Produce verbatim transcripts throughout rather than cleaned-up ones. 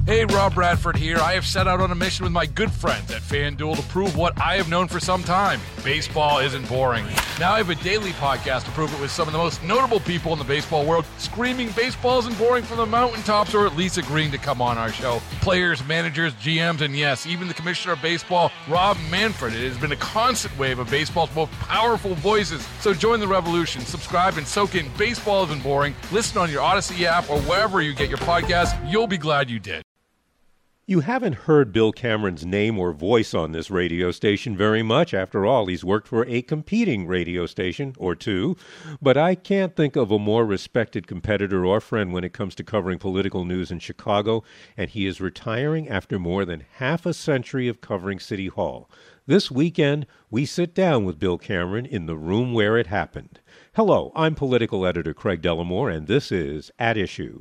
Hey, Rob Bradford here. I have set out on a mission with my good friends at FanDuel to prove what I have known for some time. Baseball isn't boring. Now I have a daily podcast to prove it with some of the most notable people in the baseball world, screaming baseball isn't boring from the mountaintops, or at least agreeing to come on our show. Players, managers, G Ms, and yes, even the commissioner of baseball, Rob Manfred. It has been a constant wave of baseball's most powerful voices. So join the revolution. Subscribe and soak in Baseball Isn't Boring. Listen on your Odyssey app or wherever you get your podcasts. You'll be glad you did. You haven't heard Bill Cameron's name or voice on this radio station very much. After all, he's worked for a competing radio station or two. But I can't think of a more respected competitor or friend when it comes to covering political news in Chicago, and he is retiring after more than half a century of covering City Hall. This weekend, we sit down with Bill Cameron in the room where it happened. Hello, I'm political editor Craig Dellamore, and this is At Issue.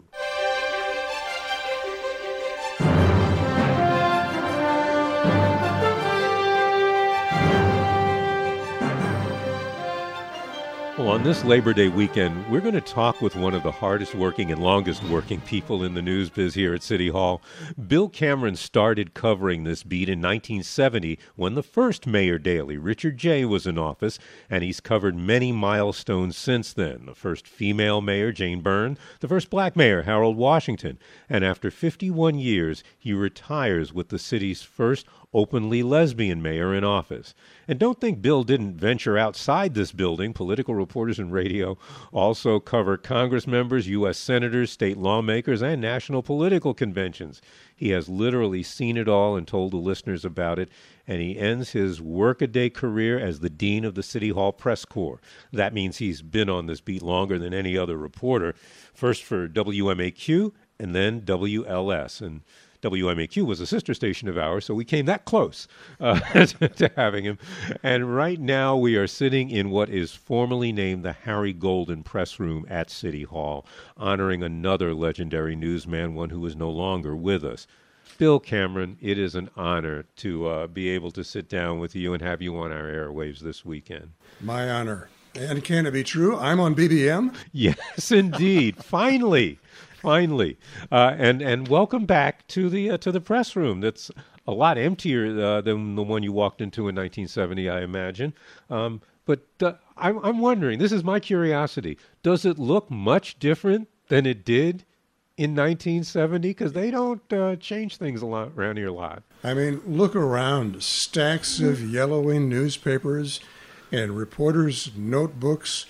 Well, on this Labor Day weekend, we're going to talk with one of the hardest working and longest working people in the news biz here at City Hall. Bill Cameron started covering this beat in nineteen seventy when the first Mayor Daley, Richard Jay, was in office, and he's covered many milestones since then. The first female mayor, Jane Byrne, the first black mayor, Harold Washington, and after fifty-one years, he retires with the city's first openly lesbian mayor in office. And don't think Bill didn't venture outside this building. Political reporters and radio also cover Congress members, U S senators, state lawmakers, and national political conventions. He has literally seen it all and told the listeners about it, and he ends his workaday career as the dean of the City Hall Press Corps. That means he's been on this beat longer than any other reporter, first for W M A Q and then W L S. And W M A Q was a sister station of ours, so we came that close uh, to having him. And right now we are sitting in what is formally named the Harry Golden Press Room at City Hall, honoring another legendary newsman, one who is no longer with us. Bill Cameron, it is an honor to uh, be able to sit down with you and have you on our airwaves this weekend. My honor. And can it be true? I'm on B B M? Yes, indeed. Finally. Finally, uh, and and welcome back to the uh, to the press room. That's a lot emptier uh, than the one you walked into in nineteen seventy, I imagine. Um, but uh, I'm I'm wondering. This is my curiosity. Does it look much different than it did in nineteen seventy? Because they don't uh, change things a lot around here a lot. I mean, look around. Stacks of yellowing newspapers and reporters' notebooks,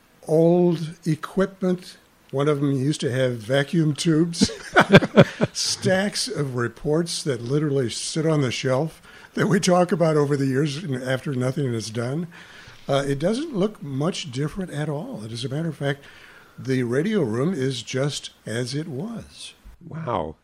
old equipment. One of them used to have vacuum tubes, stacks of reports that literally sit on the shelf that we talk about over the years after nothing is done. Uh, it doesn't look much different at all. As a matter of fact, the radio room is just as it was. Wow.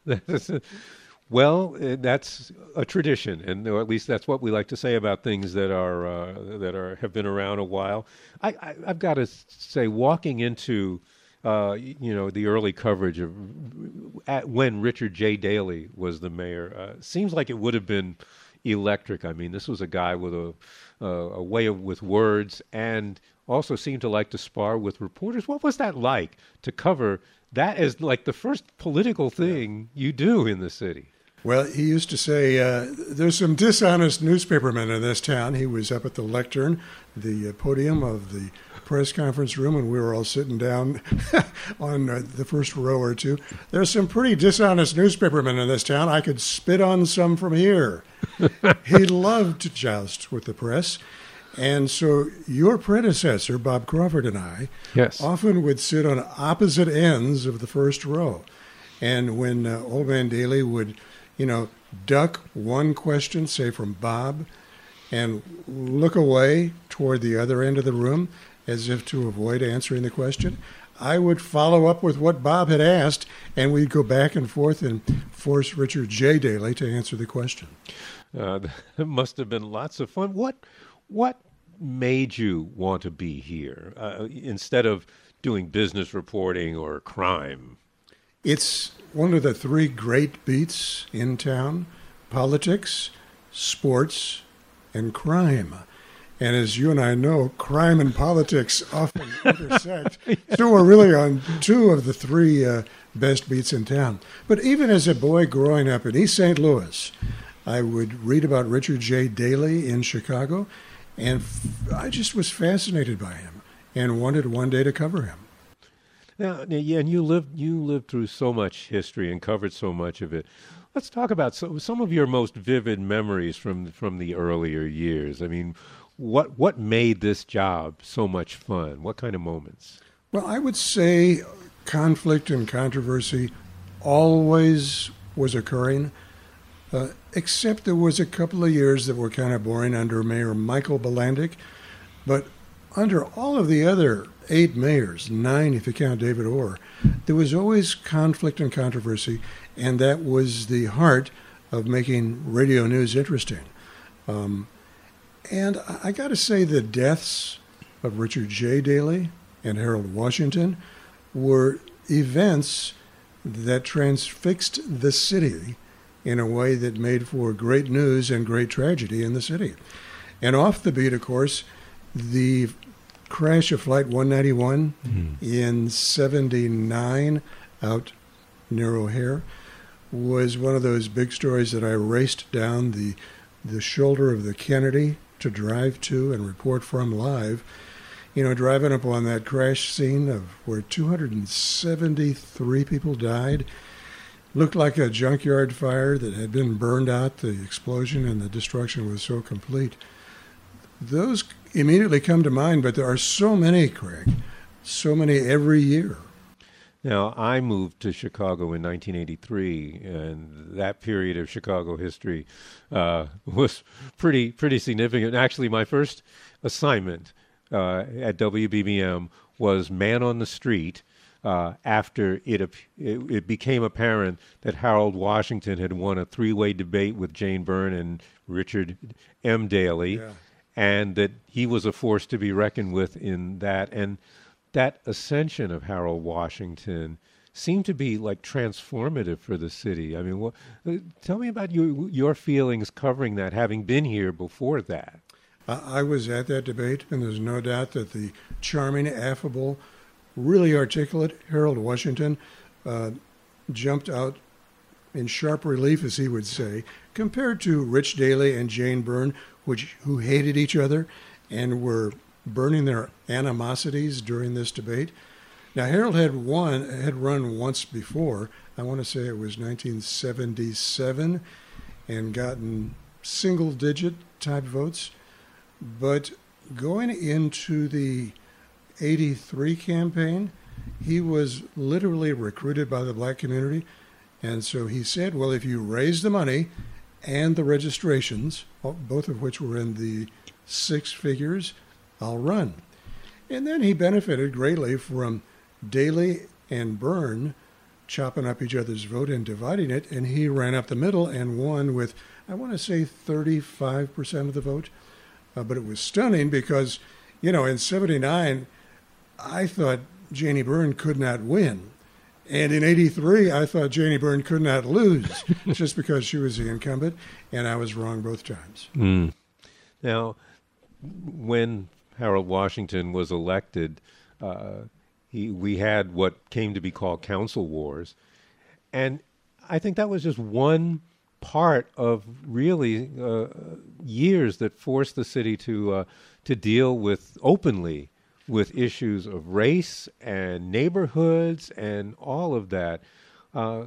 Well, that's a tradition, and or at least that's what we like to say about things that are uh, that are have been around a while. I, I, I've got to say, walking into Uh, you know, the early coverage of at, when Richard J. Daley was the mayor, uh, seems like it would have been electric. I mean, this was a guy with a uh, a way of, with words, and also seemed to like to spar with reporters. What was that like to cover that as like the first political thing you do in the city? Well, he used to say, uh, there's some dishonest newspapermen in this town. He was up at the lectern, the uh, podium of the press conference room, and we were all sitting down on uh, the first row or two. There's some pretty dishonest newspapermen in this town. I could spit on some from here. He loved to joust with the press. And so your predecessor, Bob Crawford, and I yes. often would sit on opposite ends of the first row. And when uh, Old Man Daley would, you know, duck one question, say from Bob, and look away toward the other end of the room as if to avoid answering the question, I would follow up with what Bob had asked, and we'd go back and forth and force Richard J. Daley to answer the question. Uh, that must have been lots of fun. What what made you want to be here uh, instead of doing business reporting or crime? It's one of the three great beats in town: politics, sports, and crime. And as you and I know, crime and politics often intersect. So we're really on two of the three uh, best beats in town. But even as a boy growing up in East Saint Louis, I would read about Richard J. Daley in Chicago, and f- I just was fascinated by him and wanted one day to cover him. Now, yeah, and you lived you lived through so much history and covered so much of it. Let's talk about some, some of your most vivid memories from from the earlier years. I mean, what what made this job so much fun? What kind of moments? Well, I would say conflict and controversy always was occurring, uh, except there was a couple of years that were kind of boring under Mayor Michael Bilandic. But under all of the other eight mayors, nine if you count David Orr, there was always conflict and controversy, and that was the heart of making radio news interesting. Um, and I, I got to say the deaths of Richard J. Daley and Harold Washington were events that transfixed the city in a way that made for great news and great tragedy in the city. And off the beat, of course, the crash of Flight one ninety-one mm. in seventy-nine out near O'Hare was one of those big stories that I raced down the the shoulder of the Kennedy to drive to and report from live. You know, driving up on that crash scene of where two hundred seventy-three people died. Looked like a junkyard fire that had been burned out. The explosion and the destruction was so complete. Those immediately come to mind, but there are so many, Craig, so many every year. Now, I moved to Chicago in nineteen eighty-three, and that period of Chicago history uh, was pretty pretty significant. Actually, my first assignment uh, at W B B M was man on the street uh, after it, it it became apparent that Harold Washington had won a three-way debate with Jane Byrne and Richard M. Daley. Yeah. And that he was a force to be reckoned with in that. And that ascension of Harold Washington seemed to be like transformative for the city. I mean, what, tell me about your your feelings covering that, having been here before that. I was at that debate, and there's no doubt that the charming, affable, really articulate Harold Washington uh, jumped out in sharp relief, as he would say, compared to Rich Daley and Jane Byrne, which who hated each other and were burning their animosities during this debate. Now, Harold had won, had run once before. I want to say it was nineteen seventy-seven, and gotten single-digit type votes. But going into the eighty-three campaign, he was literally recruited by the black community. And so he said, well, if you raise the money and the registrations, both of which were in the six figures, I'll run. And then he benefited greatly from Daley and Byrne chopping up each other's vote and dividing it, and he ran up the middle and won with, I want to say, thirty-five percent of the vote. Uh, but it was stunning because, you know, in seventy-nine, I thought Janie Byrne could not win. And in eighty-three, I thought Janie Byrne could not lose just because she was the incumbent, and I was wrong both times. Mm. Now, when Harold Washington was elected, uh, he, we had what came to be called council wars. And I think that was just one part of really uh, years that forced the city to uh, to deal with openly with issues of race and neighborhoods and all of that. Uh,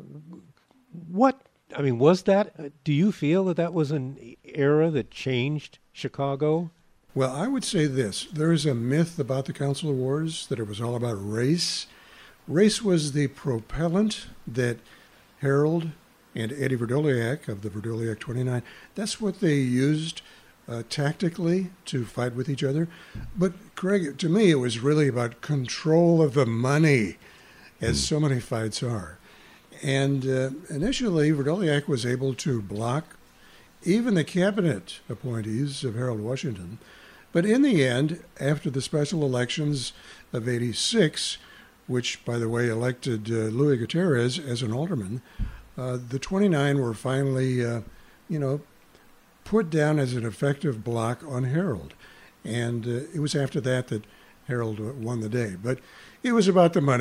what, I mean, was that, do you feel that that was an era that changed Chicago? Well, I would say this. There is a myth about the Council of Wars that it was all about race. Race was the propellant that Harold and Eddie Verdoliak of the Verdoliak twenty-nine, that's what they used Uh, tactically to fight with each other. But, Craig, to me, it was really about control of the money, as so many fights are. And uh, initially, Verdoliak was able to block even the cabinet appointees of Harold Washington. But in the end, after the special elections of eighty-six, which, by the way, elected uh, Louis Gutierrez as an alderman, uh, the twenty-nine were finally, uh, you know, put down as an effective block on Harold. And uh, it was after that that Harold won the day. But it was about the money,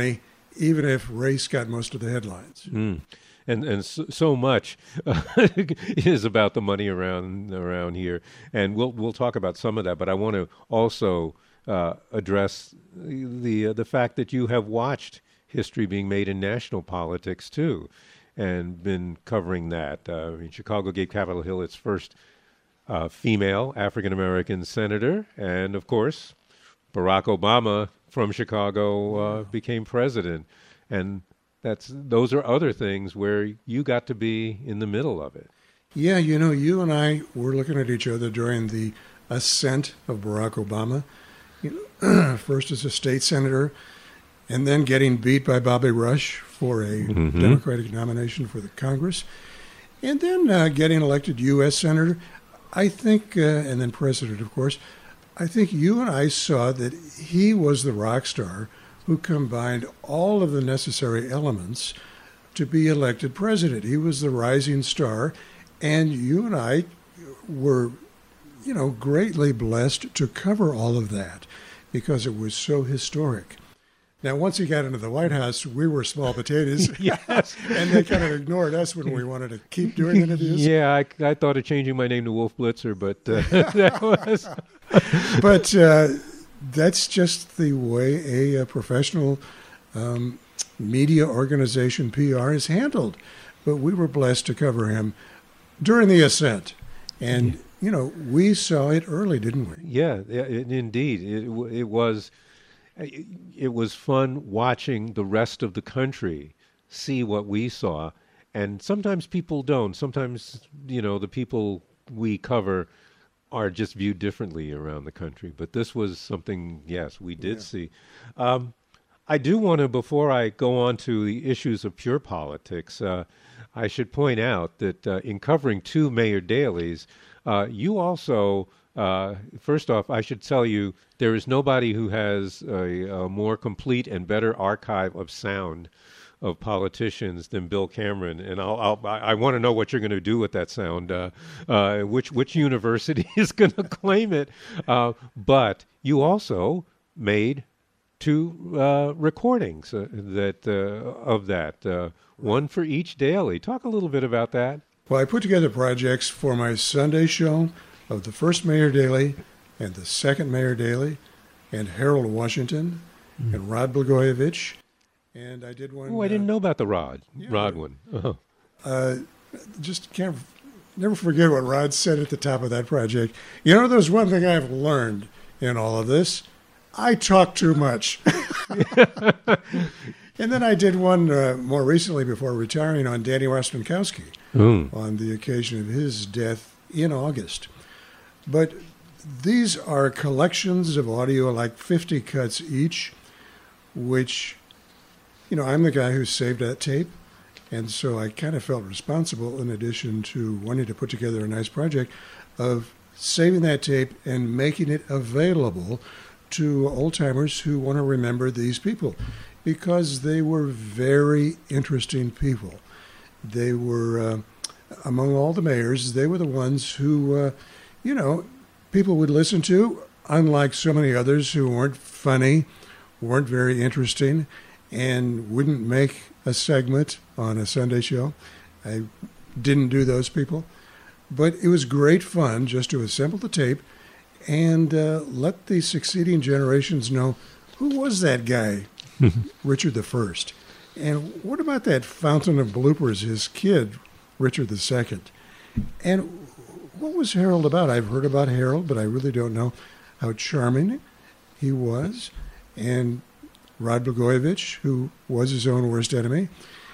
even if race got most of the headlines. Mm. And and so, so much uh, is about the money around around here, and we'll we'll talk about some of that. But I want to also uh, address the uh, the fact that you have watched history being made in national politics too, and been covering that. Uh, I mean, Chicago gave Capitol Hill its first uh, female African American senator, and of course, Barack Obama from Chicago uh, became president, and That's those are other things where you got to be in the middle of it. Yeah, you know, you and I were looking at each other during the ascent of Barack Obama, you know, first as a state senator, and then getting beat by Bobby Rush for a mm-hmm. Democratic nomination for the Congress, and then uh, getting elected U S senator. I think, uh, and then president, of course. I think you and I saw that he was the rock star who combined all of the necessary elements to be elected president. He was the rising star, and you and I were, you know, greatly blessed to cover all of that because it was so historic. Now, once he got into the White House, we were small potatoes, yes. and they kind of ignored us when we wanted to keep doing interviews. Yeah, I, I thought of changing my name to Wolf Blitzer, but uh, that was... But... Uh, That's just the way a, a professional um, media organization, P R, is handled. But we were blessed to cover him during the ascent. And, you know, we saw it early, didn't we? Yeah, it, indeed. It, it was it was fun watching the rest of the country see what we saw. And sometimes people don't. Sometimes, you know, the people we cover are just viewed differently around the country. But this was something, yes, we did yeah. see. Um, I do want to, before I go on to the issues of pure politics, uh, I should point out that uh, in covering two Mayor Daley's, uh, you also, uh, first off, I should tell you, there is nobody who has a, a more complete and better archive of sound of politicians than Bill Cameron, and I'll, I'll, I want to know what you're going to do with that sound. Uh, uh, which which university is going to claim it? Uh, but you also made two uh, recordings uh, that uh, of that, uh, one for each daily. Talk a little bit about that. Well, I put together projects for my Sunday show of the first Mayor Daley and the second Mayor Daley, and Harold Washington mm. and Rod Blagojevich. And I did one. Oh, I didn't uh, know about the Rod. Yeah, Rod one. Uh-huh. Uh, just can't never forget what Rod said at the top of that project. You know, there's one thing I've learned in all of this. I talk too much. And then I did one uh, more recently before retiring on Danny Rostenkowski mm. on the occasion of his death in August. But these are collections of audio, like fifty cuts each, which... You know, I'm the guy who saved that tape, and so I kind of felt responsible, in addition to wanting to put together a nice project, of saving that tape and making it available to old-timers who want to remember these people, because they were very interesting people. They were, uh, among all the mayors, they were the ones who, uh, you know, people would listen to, unlike so many others who weren't funny, weren't very interesting, and wouldn't make a segment on a Sunday show. I didn't do those people. But it was great fun just to assemble the tape and uh, let the succeeding generations know, who was that guy, Richard the First? And what about that fountain of bloopers, his kid, Richard the Second? And what was Harold about? I've heard about Harold, but I really don't know how charming he was. And Rod Blagojevich, who was his own worst enemy.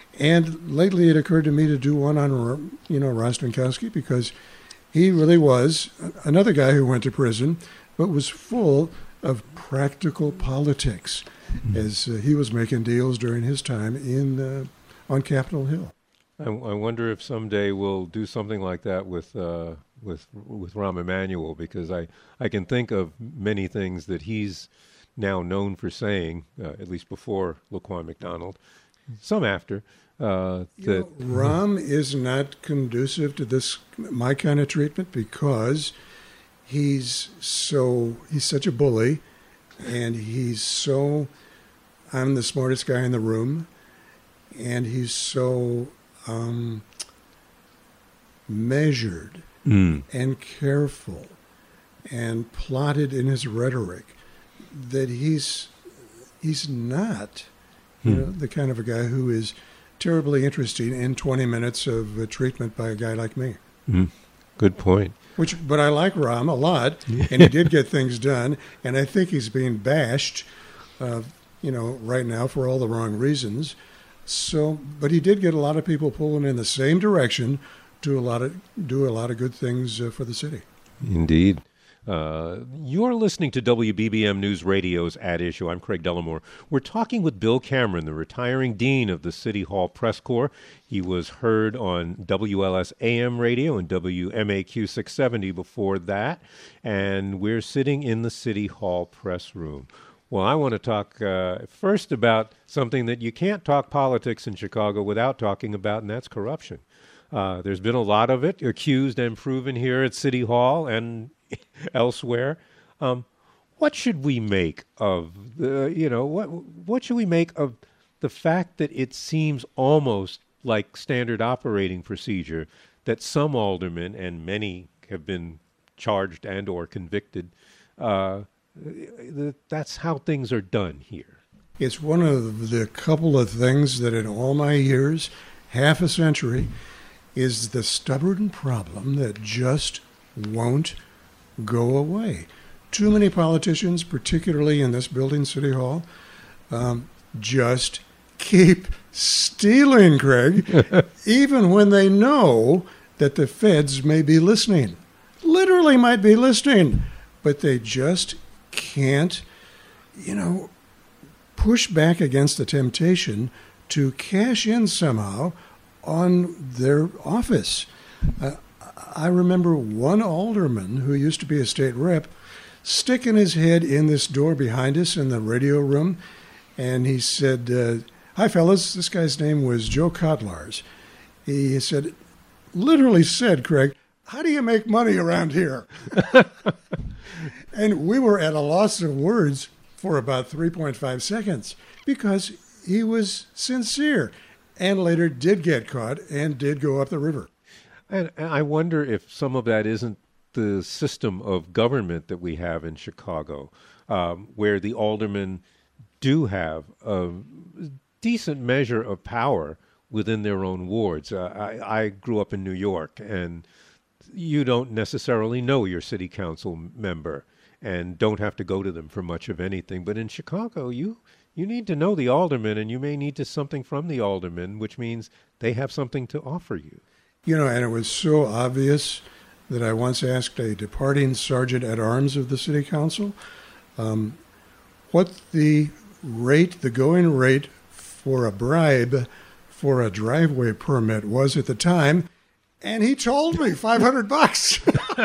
And lately it occurred to me to do one on, you know, Rostenkowski, because he really was another guy who went to prison, but was full of practical politics mm-hmm. as uh, he was making deals during his time in uh, on Capitol Hill. I, I wonder if someday we'll do something like that with uh, with with Rahm Emanuel, because I, I can think of many things that he's now known for saying, uh, at least before Laquan McDonald, some after. Uh, that you know, Rahm is not conducive to this my kind of treatment, because he's so he's such a bully, and he's so I'm the smartest guy in the room, and he's so um, measured Mm. and careful and plotted in his rhetoric that he's he's not you Hmm. know, the kind of a guy who is terribly interesting in twenty minutes of uh, treatment by a guy like me. Mm. Good point. Which, but I like Rahm a lot, and he did get things done, and I think he's being bashed, uh, you know, right now for all the wrong reasons. So, but he did get a lot of people pulling in the same direction, do a lot of do a lot of good things uh, for the city. Indeed. Uh, you're listening to W B B M News Radio's At Issue. I'm Craig Dellamore. We're talking with Bill Cameron, the retiring dean of the City Hall Press Corps. He was heard on W L S A M radio and W M A Q six seventy before that, and we're sitting in the City Hall press room. Well, I want to talk uh, first about something that you can't talk politics in Chicago without talking about, and that's corruption. Uh, there's been a lot of it accused and proven here at City Hall and elsewhere. Um, what should we make of the, you know, what what should we make of the fact that it seems almost like standard operating procedure that some aldermen, and many have been charged and or convicted, uh, that's how things are done here? It's one of the couple of things that in all my years, half a century, is the stubborn problem that just won't go away. Too many politicians, particularly in this building, City Hall, um, just keep stealing, Craig, even when they know that the feds may be listening. Literally might be listening, but they just can't, you know, push back against the temptation to cash in somehow on their office. Uh, I remember one alderman who used to be a state rep sticking his head in this door behind us in the radio room, and he said, uh, hi, fellas. This guy's name was Joe Kotlars. He said, literally said, Craig, how do you make money around here? And we were at a loss of words for about three point five seconds because he was sincere and later did get caught and did go up the river. And, and I wonder if some of that isn't the system of government that we have in Chicago, um, where the aldermen do have a decent measure of power within their own wards. Uh, I, I grew up in New York, and you don't necessarily know your city council member and don't have to go to them for much of anything. But in Chicago, you you need to know the alderman, and you may need to something from the alderman, which means they have something to offer you. You know, and it was so obvious that I once asked a departing sergeant at arms of the city council um, what the rate, the going rate for a bribe for a driveway permit was at the time, and he told me five hundred bucks.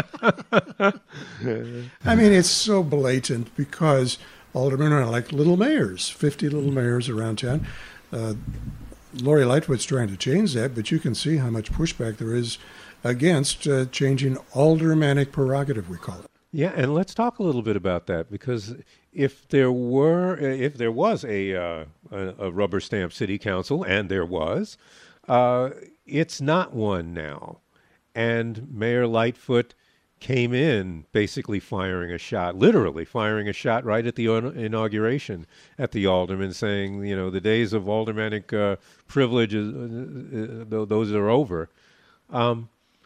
I mean, it's so blatant because aldermen are like little mayors, fifty little mayors around town. Uh, Lori Lightfoot's trying to change that, but you can see how much pushback there is against uh, changing aldermanic prerogative, we call it. Yeah, and let's talk a little bit about that, because if there were, if there was a uh, a, a rubber stamp city council, and there was, uh, it's not one now. And Mayor Lightfoot came in basically firing a shot, literally firing a shot right at the inauguration at the aldermen, saying, you know, the days of aldermanic uh, privileges, uh, uh, those are over. Um,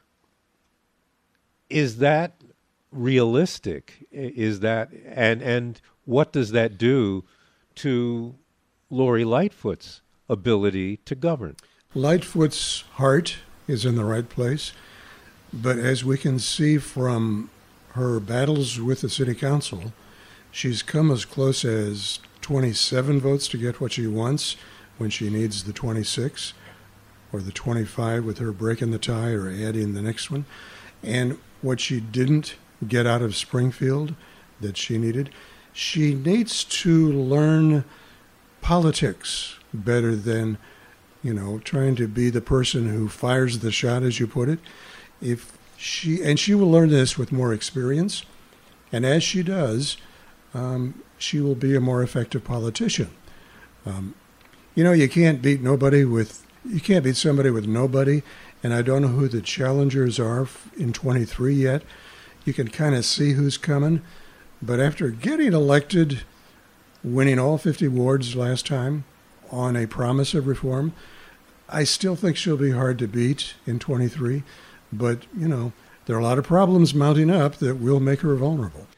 is that realistic? Is that, and and what does that do to Lori Lightfoot's ability to govern? Lightfoot's heart is in the right place. But as we can see from her battles with the city council, she's come as close as twenty-seven votes to get what she wants when she needs the twenty-six or the twenty-five with her breaking the tie or adding the next one. And what she didn't get out of Springfield that she needed, she needs to learn politics better than, you know, trying to be the person who fires the shot, as you put it. If she and she will learn this with more experience, and as she does, um, she will be a more effective politician. Um, you know, you can't beat nobody with, you can't beat somebody with nobody, and I don't know who the challengers are in twenty-three yet. You can kind of see who's coming, but after getting elected, winning all fifty wards last time on a promise of reform, I still think she'll be hard to beat in twenty-three, but, you know, there are a lot of problems mounting up that will make her vulnerable.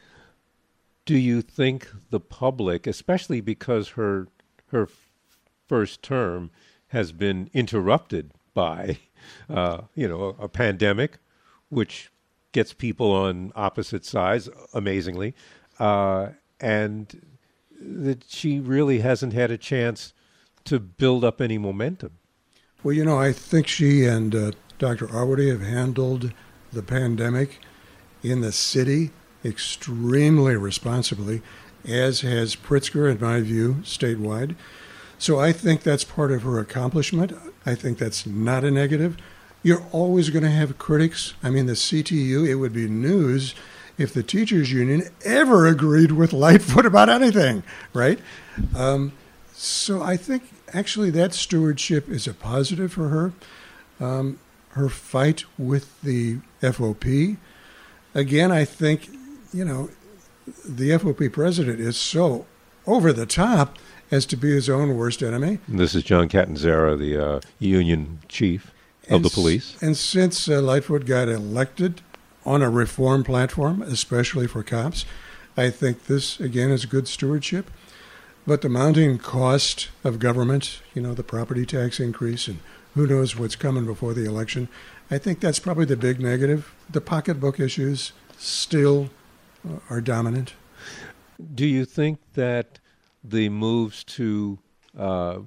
Do you think the public, especially because her her first term has been interrupted by, uh, you know, a, a pandemic, which gets people on opposite sides, amazingly, uh, and that she really hasn't had a chance to build up any momentum? Well, you know, I think she and uh, Doctor Arwady have handled the pandemic in the city extremely responsibly, as has Pritzker, in my view, statewide. So I think that's part of her accomplishment. I think that's not a negative. You're always going to have critics. I mean, the C T U, it would be news if the teachers union ever agreed with Lightfoot about anything, right? Um, so I think actually that stewardship is a positive for her. Um, her fight with the F O P, again, I think, you know, the F O P president is so over the top as to be his own worst enemy. And this is John Catanzara, the uh, union chief of and the police. S- and since uh, Lightfoot got elected on a reform platform, especially for cops, I think this, again, is good stewardship. But the mounting cost of government, you know, the property tax increase, and who knows what's coming before the election, I think that's probably the big negative. The pocketbook issues still uh, are dominant. Do you think that the moves to uh,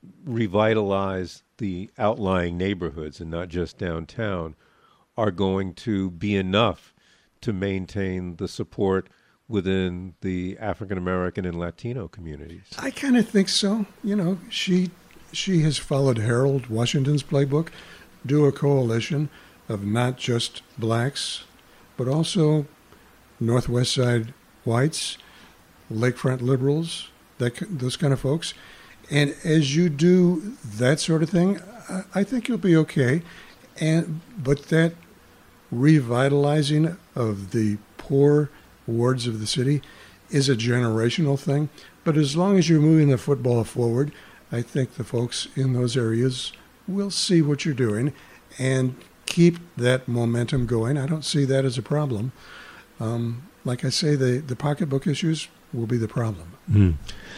revitalize the outlying neighborhoods and not just downtown are going to be enough to maintain the support within the African American and Latino communities? I kind of think so. You know, she she has followed Harold Washington's playbook, do a coalition of not just blacks, but also Northwest Side whites, lakefront liberals, that those kind of folks. And as you do that sort of thing, I, I think you'll be okay. And but that revitalizing of the poor wards of the city is a generational thing. But as long as you're moving the football forward, I think the folks in those areas will see what you're doing and keep that momentum going. I don't see that as a problem. Um, like I say, the, the pocketbook issues will be the problem. Mm.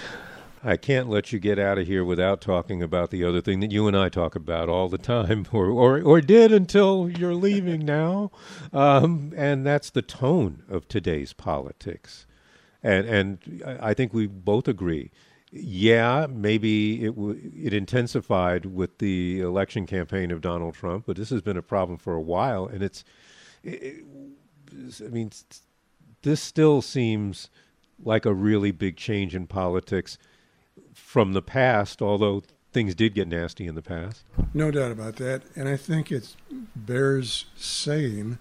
I can't let you get out of here without talking about the other thing that you and I talk about all the time, or or, or did until you're leaving now, um, and that's the tone of today's politics. And and I think we both agree. Yeah, maybe it w- it intensified with the election campaign of Donald Trump, but this has been a problem for a while, and it's, it, I mean, this still seems like a really big change in politics from the past, although things did get nasty in the past. No doubt about that. And I think it bears saying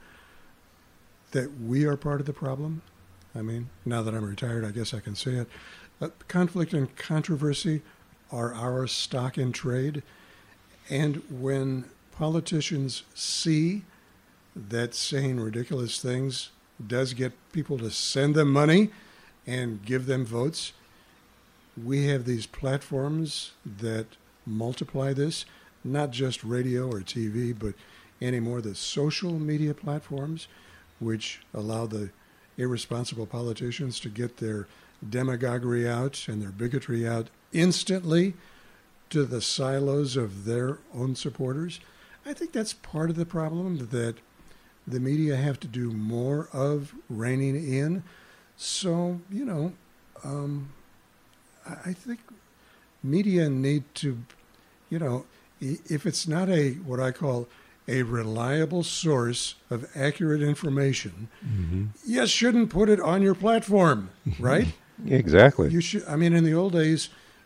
that we are part of the problem. I mean, now that I'm retired, I guess I can say it. Uh, conflict and controversy are our stock in trade. And when politicians see that saying ridiculous things does get people to send them money and give them votes, we have these platforms that multiply this, not just radio or T V, but anymore the social media platforms, which allow the irresponsible politicians to get their demagoguery out and their bigotry out instantly to the silos of their own supporters. I think that's part of the problem that the media have to do more of reining in. So, you know, um, I think media need to, you know, if it's not a, what I call a reliable source of accurate information, mm-hmm. you shouldn't put it on your platform, right? Exactly. You should. I mean, in the old days,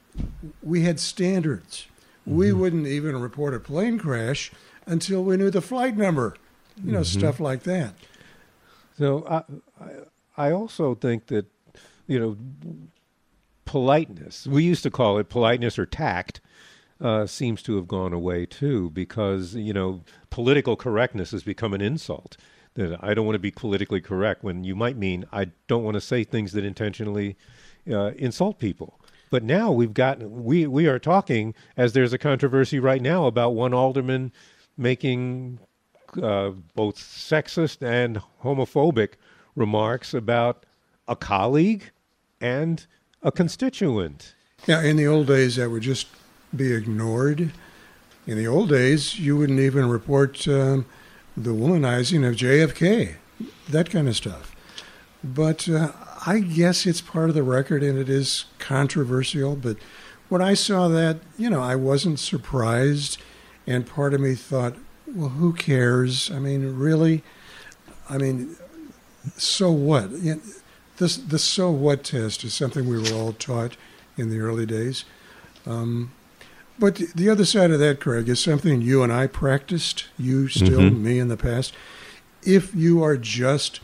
we had standards. Mm-hmm. We wouldn't even report a plane crash until we knew the flight number, you know, mm-hmm. stuff like that. So I, I also think that, you know, politeness, we used to call it politeness or tact, uh, seems to have gone away too, because, you know, political correctness has become an insult. That I don't want to be politically correct, when you might mean I don't want to say things that intentionally uh, insult people. But now we've got, we, we are talking, as there's a controversy right now about one alderman making uh, both sexist and homophobic remarks about a colleague and a constituent. Yeah, in the old days, that would just be ignored. In the old days, you wouldn't even report um, the womanizing of J F K, that kind of stuff. But uh, I guess it's part of the record, and it is controversial. But when I saw that, you know, I wasn't surprised, and part of me thought, well, who cares? I mean, really? I mean, so what? You know, this, the so what test is something we were all taught in the early days. Um, but the other side of that, Craig, is something you and I practiced, you still, mm-hmm. me in the past. If you are just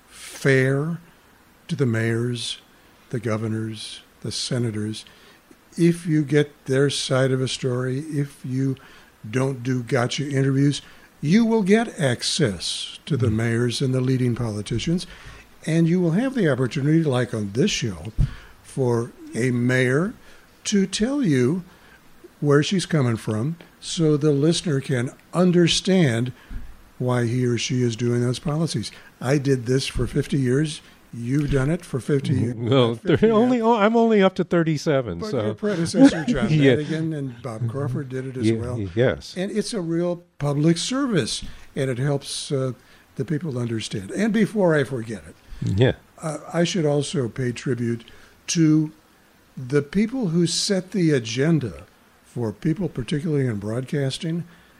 fair to the mayors, the governors, the senators, if you get their side of a story, if you don't do gotcha interviews, you will get access to the mayors and the leading politicians, and you will have the opportunity, like on this show, for a mayor to tell you where she's coming from so the listener can understand why he or she is doing those policies. I did this for fifty years. You've done it for fifty years. Well, fifty only oh, I'm only up to thirty-seven. But so your predecessor, John yeah. Madigan, and Bob Crawford did it as yeah, well. Yes. And it's a real public service, and it helps uh, the people understand. And before I forget it, yeah, uh, I should also pay tribute to the people who set the agenda for people, particularly in broadcasting,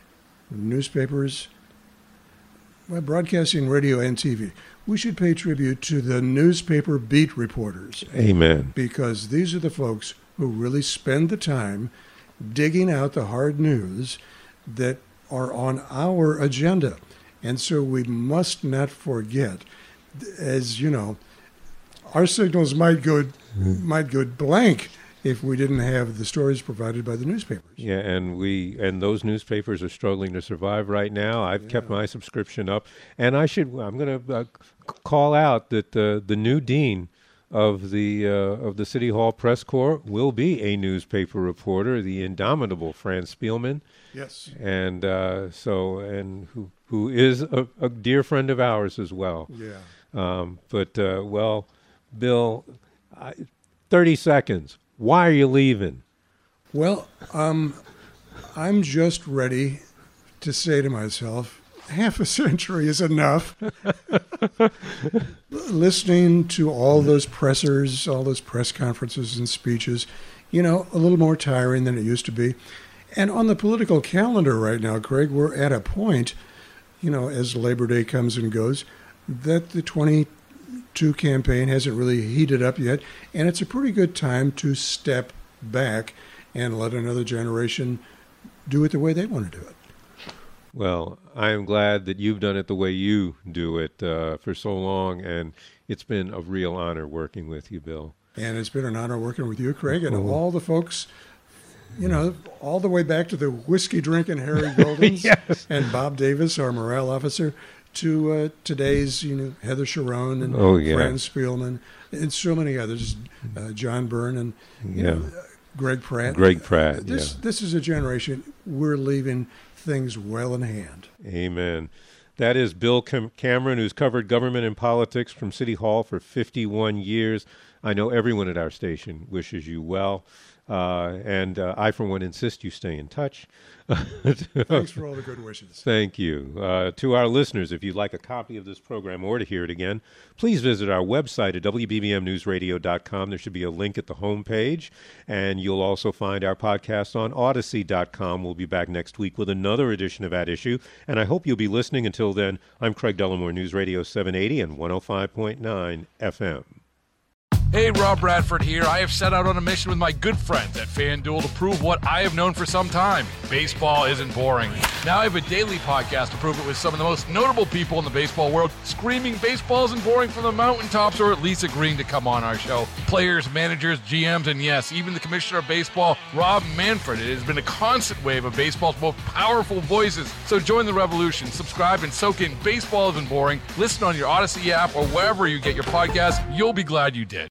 newspapers, well, broadcasting, radio, and T V. We should pay tribute to the newspaper beat reporters. Amen. Because these are the folks who really spend the time digging out the hard news that are on our agenda. And so we must not forget, as you know, our signals might go might go blank if we didn't have the stories provided by the newspapers. Yeah, and we and those newspapers are struggling to survive right now. I've yeah. kept my subscription up, and I should. I'm going to uh, call out that uh, the new dean of the uh, of the City Hall Press Corps will be a newspaper reporter, the indomitable Fran Spielman. Yes, and uh, so and who who is a, a dear friend of ours as well. Yeah. Um, but uh, well, Bill, I, thirty seconds. Why are you leaving? Well, um, I'm just ready to say to myself, half a century is enough. Listening to all those pressers, all those press conferences and speeches, you know, a little more tiring than it used to be. And on the political calendar right now, Craig, we're at a point, you know, as Labor Day comes and goes, that the twenty-two campaign hasn't really heated up yet, and it's a pretty good time to step back and let another generation do it the way they want to do it. Well, I am glad that you've done it the way you do it uh, for so long, and it's been a real honor working with you, Bill. And it's been an honor working with you, Craig, and all the folks, you know, all the way back to the whiskey-drinking Harry Goldens yes. and Bob Davis, our morale officer, to uh, today's, you know, Heather Sharon and oh, yeah. Fran Spielman, and so many others, uh, John Byrne and you yeah. know, uh, Greg Pratt. Greg Pratt, This yeah. this is a generation, we're leaving things well in hand. Amen. That is Bill Cam- Cameron, who's covered government and politics from City Hall for fifty-one years. I know everyone at our station wishes you well. Uh, and uh, I, for one, insist you stay in touch. Thanks for all the good wishes. Thank you. Uh, to our listeners, if you'd like a copy of this program or to hear it again, please visit our website at w b b m news radio dot com. There should be a link at the homepage, and you'll also find our podcast on odyssey dot com. We'll be back next week with another edition of At Issue, and I hope you'll be listening. Until then, I'm Craig Dellimore, News Radio seven eighty and one oh five point nine F M. Hey, Rob Bradford here. I have set out on a mission with my good friends at FanDuel to prove what I have known for some time. Baseball isn't boring. Now I have a daily podcast to prove it with some of the most notable people in the baseball world, screaming baseball isn't boring from the mountaintops, or at least agreeing to come on our show. Players, managers, G Ms, and yes, even the commissioner of baseball, Rob Manfred. It has been a constant wave of baseball's most powerful voices. So join the revolution. Subscribe and soak in Baseball Isn't Boring. Listen on your Odyssey app or wherever you get your podcasts. You'll be glad you did.